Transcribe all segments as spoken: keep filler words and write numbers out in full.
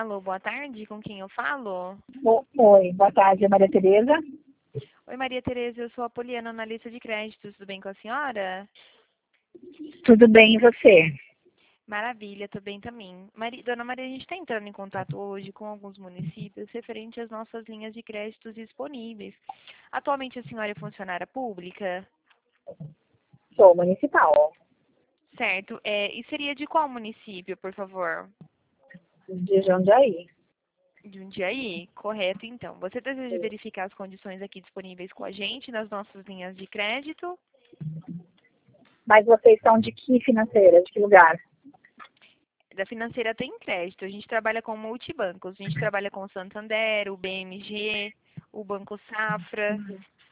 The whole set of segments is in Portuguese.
Alô, boa tarde, com quem eu falo? Bo- Oi, boa tarde, Maria Tereza. Oi, Maria Tereza, eu sou a Poliana, analista de créditos, tudo bem com a senhora? Tudo bem, e você? Maravilha, tudo bem também. Mari- Dona Maria, a gente está entrando em contato hoje com alguns municípios referente às nossas linhas de créditos disponíveis. Atualmente a senhora é funcionária pública? Sou municipal, Certo. É, e seria de qual município, por favor? de Jundiaí. De Jundiaí? Correto, então. Você deseja verificar as condições aqui disponíveis com a gente nas nossas linhas de crédito? Mas vocês são de que financeira? De que lugar? Da financeira tem crédito. A gente trabalha com multibancos. A gente trabalha com o Santander, o B M G, o Banco Safra.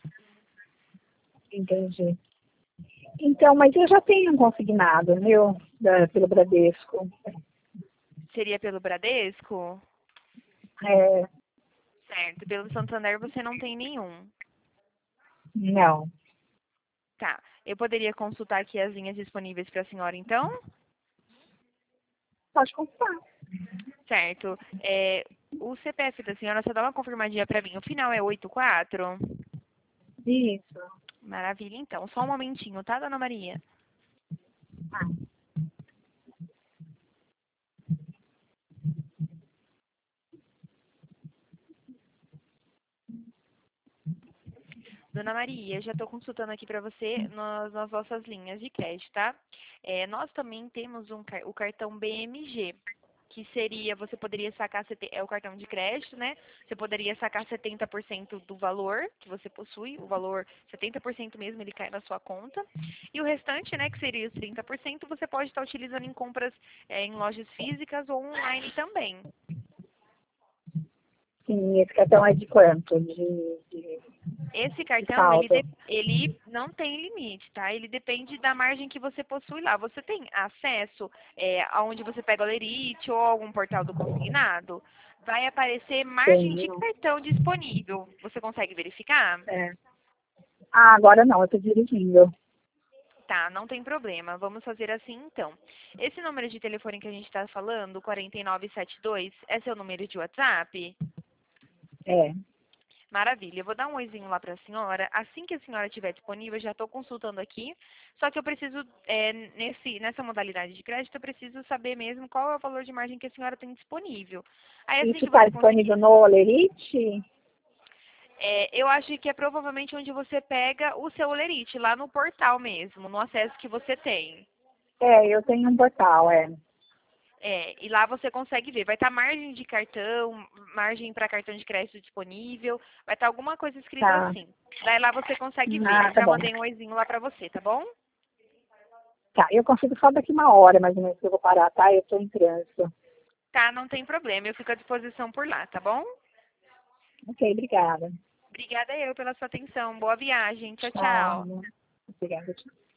Entendi. Então, mas eu já tenho um consignado, viu? Da, pelo Bradesco. Seria pelo Bradesco? É, Certo. Pelo Santander você não tem nenhum. não. Tá. Eu poderia consultar aqui as linhas disponíveis para a senhora, então? Pode consultar. Certo. É, o C P F da senhora, só dá uma confirmadinha para mim. O final é oitenta e quatro? Isso. Maravilha, então. Só um momentinho, tá, dona Maria? Ah, Dona Maria, já estou consultando aqui para você nas, nas nossas linhas de crédito, tá? É, nós também temos um, car- o cartão B M G, que seria, você poderia sacar, sete- é o cartão de crédito, né? Você poderia sacar setenta por cento do valor que você possui, o valor, setenta por cento mesmo, ele cai na sua conta. E o restante, né, que seria os trinta por cento, você pode estar utilizando em compras é, em lojas físicas ou online também. sim, esse cartão é de quanto? De, de, Esse de cartão, ele, saldo? de- ele não tem limite, tá? Ele depende da margem que você possui lá. Você tem acesso é, aonde você pega o Lerite ou algum portal do consignado? Vai aparecer margem de Tenho. cartão disponível. Você consegue verificar? É. Ah, agora não, eu estou dirigindo. Tá, não tem problema. Vamos fazer assim então. Esse número de telefone que a gente está falando, quatro nove sete dois, é seu número de WhatsApp? É. Maravilha, eu vou dar um oizinho lá para a senhora. Assim que a senhora estiver disponível, eu já estou consultando aqui. Só que eu preciso, é, nesse, nessa modalidade de crédito, eu preciso saber mesmo qual é o valor de margem que a senhora tem disponível. Aí assim Isso que está você conseguir. disponível no Olerite? É, eu acho que é provavelmente onde você pega o seu Olerite, lá no portal mesmo, no acesso que você tem. É, eu tenho um portal, é. É, e lá você consegue ver. Vai estar margem de cartão, margem para cartão de crédito disponível, vai estar alguma coisa escrita Tá. assim. Daí lá você consegue ver. Ah, Eu tá já bom. mandei um oizinho lá para você, tá bom? Tá, eu consigo só daqui uma hora, mais ou menos, que eu vou parar, tá? Eu estou em trânsito. Tá, não tem problema. Eu fico à disposição por lá, tá bom? Ok, obrigada. Obrigada eu pela sua atenção. Boa viagem. Tchau, tchau. Tchau. Obrigada, tchau.